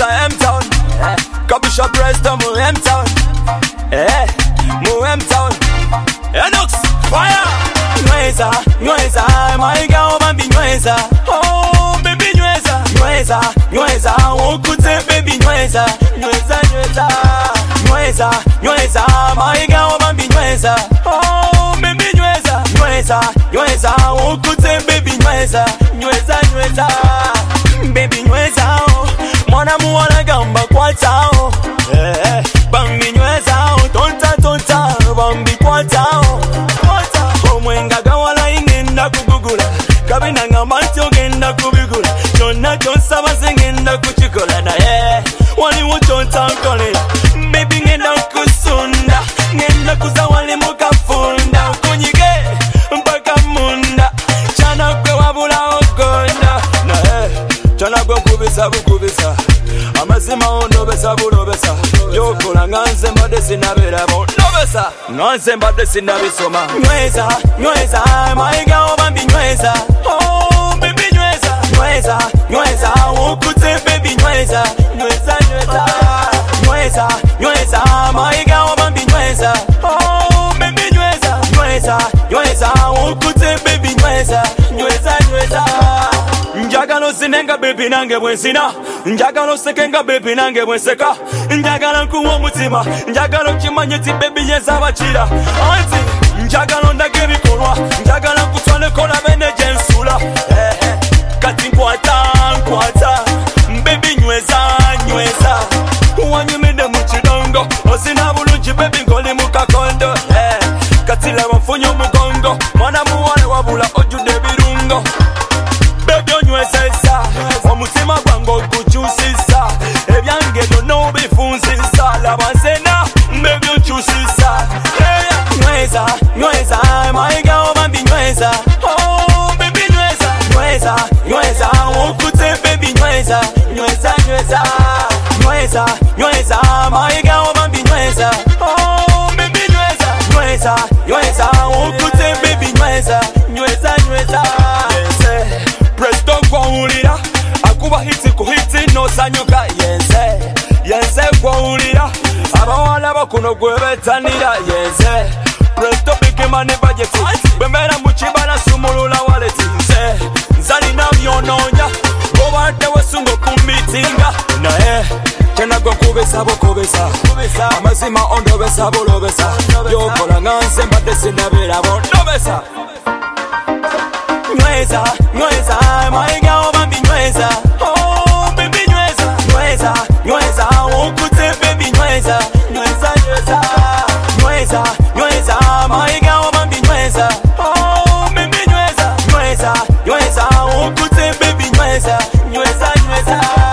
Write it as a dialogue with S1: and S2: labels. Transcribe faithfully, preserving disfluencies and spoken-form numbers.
S1: M-Town, eh. Kabisha Presto mu M-Town, eh, mu M-Town. Enux, fire! Nyweza, nyweza, my girl baby nyweza. Oh baby nyweza, nyweza, nyweza, ukute baby nyweza, nyweza, nyweza, nyweza, nyweza, my girl baby nyweza. Oh baby nyweza, nyweza, nyweza, ukute baby nyweza, nyweza, nyweza, baby nyweza. Mwana muwana gamba kwata oh, eh, bambi nyweza oh, tonta tonta, bambi kwata oh, kwata. Omwenga gawala ingenda kugugula, kabina ngamba nti ogenda kubigula, kyonna kyonsaba ngenda kukikola naye waliwo kyontankolera. Baby ngenda kusunda, ngenda kuza wali mukafunda, kunyige mpaka munda, kyana gwe wabula ogonda naye kyana gwe nkubisa bukubisa, amazima ondobesa bulobesa, yokola nga nze mbadde sinabirabo ndobesa, nga nze mbadde sinabisoma. Nyweza, nyweza, my girl bambi nyweza. Oh baby nyweza, nyweza, nyweza, ukute baby nyweza, nyweza, nyweza, nyweza, nyweza, my girl bambi nyweza. Oh baby nyweza, nyweza, nyweza, ukute baby nyweza, nyweza, nyweza. Njagala osinenga baby nange bwensina, njagala osekenga baby nange bwenseka, njagala nkuwa omutima, njagala okimanye ti baby yenza abakira, anti njagala ondage ebikolwa, njagala nkutwaleko labe ne gye nsula, eh, eh. Kati nkwata nkwata baby nyweza nyweza, wanyumide mu kidongo, osina bulungi baby ng'oli mu kakondo, eh. Kati laba nfunye omugongo, mwana muwala wabula ojjudde ebirungo. Baby onywezeza, omutima gwange ogukyusisa, ebyange byonna obifunzisa, laba nzena baby onkyusisa. Nyweza, nyweza, my girl bambi nyweza. Oh baby nyweza, nyweza, nyweza, ukute baby nyweza, nyweza, nyweza, nyweza, nyweza, my girl bambi nyweza. Oh baby nyweza, nyweza, nyweza, ukute baby nyweza, nyweza, nyweza. Presto gwawulira, akuba hiti ku hiti nosanyuka, yenze, yenze gwawulira, abawala bakuno gwebetanira, yenze. Presto big money budget, bemera mu kibala sumulula wallet, nze, nzalina byonoonya, obadde wesunga okumitinga, naye kyena gwe nkubisa bukubisa, amazima ondobesa bulobesa, byokola nga nze mbadde sinabirabo ndobesa. Nyweza, nyweza, my girl bambi nyweza. Oh baby nyweza, nyweza, nyweza, ukute baby nyweza, nyweza, nyweza, nyweza, nyweza, my girl bambi nyweza. Oh baby nyweza, nyweza, nyweza, ukute baby nyweza, nyweza, nyweza.